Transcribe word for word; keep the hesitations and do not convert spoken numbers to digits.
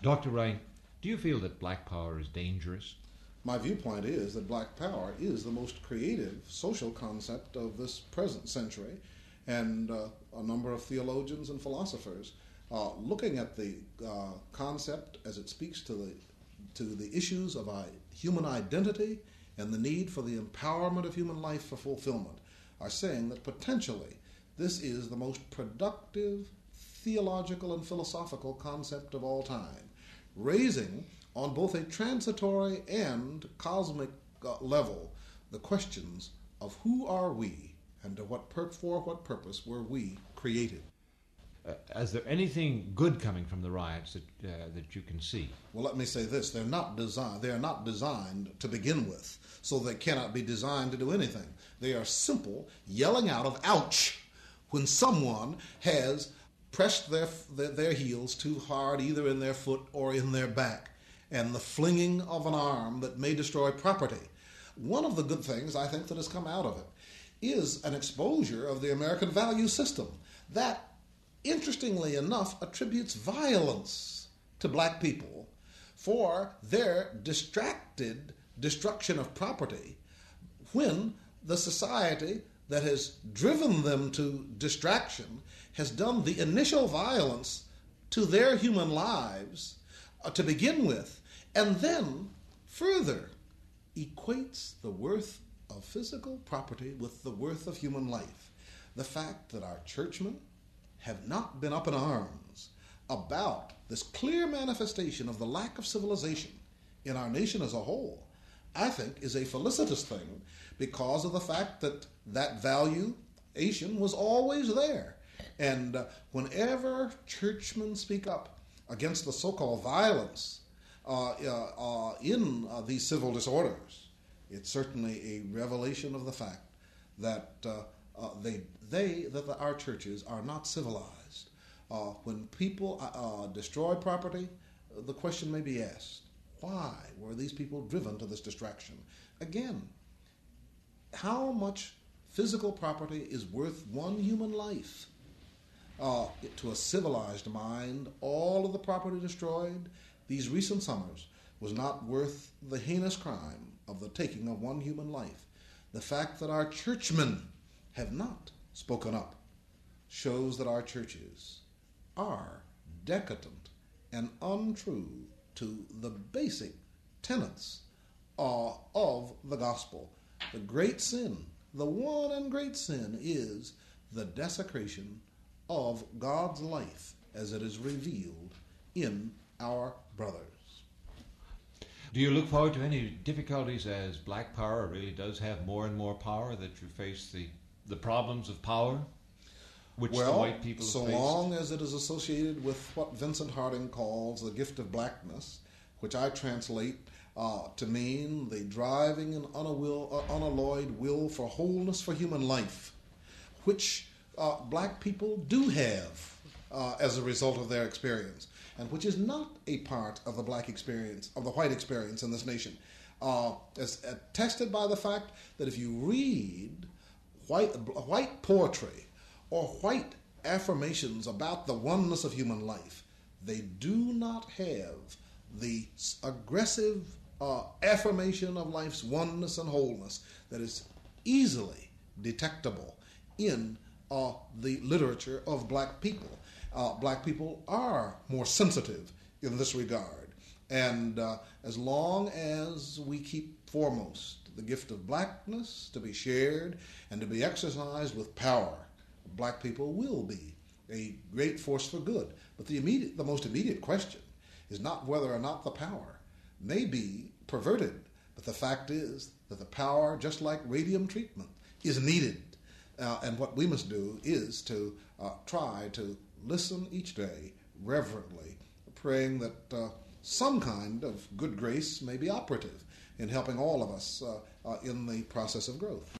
Doctor Wright, do you feel that black power is dangerous? My viewpoint is that black power is the most creative social concept of this present century, and uh, a number of theologians and philosophers uh, looking at the uh, concept as it speaks to the to the issues of uh, human identity and the need for the empowerment of human life for fulfillment are saying that potentially this is the most productive theological and philosophical concept of all time, raising on both a transitory and cosmic uh, level the questions of who are we and to what pur- for what purpose were we created. Uh, is there anything good coming from the riots that uh, that you can see? Well, let me say this: they're not designed. They are not designed to begin with, so they cannot be designed to do anything. They are simple yelling out of "ouch" when someone has pressed their their, their heels too hard, either in their foot or in their back, and the flinging of an arm that may destroy property. One of the good things I think that has come out of it is an exposure of the American value system that, interestingly enough, attributes violence to black people for their distracted destruction of property when the society that has driven them to distraction has done the initial violence to their human lives uh, to begin with, and then further equates the worth of physical property with the worth of human life. The fact that our churchmen have not been up in arms about this clear manifestation of the lack of civilization in our nation as a whole, I think is a felicitous thing because of the fact that that valuation was always there. And uh, whenever churchmen speak up against the so-called violence uh, uh, uh, in uh, these civil disorders, it's certainly a revelation of the fact that uh, uh, they, they that the, our churches are not civilized. Uh, when people uh, uh, destroy property, the question may be asked, why were these people driven to this distraction? Again, how much physical property is worth one human life? Uh, to a civilized mind, all of the property destroyed these recent summers was not worth the heinous crime of the taking of one human life. The fact that our churchmen have not spoken up shows that our churches are decadent and untrue to the basic tenets uh, of the gospel. The great sin, the one and great sin, is the desecration of God's life as it is revealed in our brothers. Do you look forward to any difficulties as black power really does have more and more power, that you face the, the problems of power, which well, the white people have so faced? long as it is associated with what Vincent Harding calls the gift of blackness, which I translate uh, to mean the driving and unawill, uh, unalloyed will for wholeness for human life, which uh, black people do have uh, as a result of their experience, and which is not a part of the black experience, of the white experience in this nation. Uh, as attested by the fact that if you read white, white poetry or white affirmations about the oneness of human life, they do not have the aggressive uh, affirmation of life's oneness and wholeness that is easily detectable in uh, the literature of black people. Uh, black people are more sensitive in this regard. And uh, as long as we keep foremost the gift of blackness to be shared and to be exercised with power, black people will be a great force for good. But the immediate, the most immediate question is not whether or not the power may be perverted, but the fact is that the power, just like radium treatment, is needed. Uh, and what we must do is to uh, try to listen each day reverently, praying that uh, some kind of good grace may be operative in helping all of us uh, uh, in the process of growth.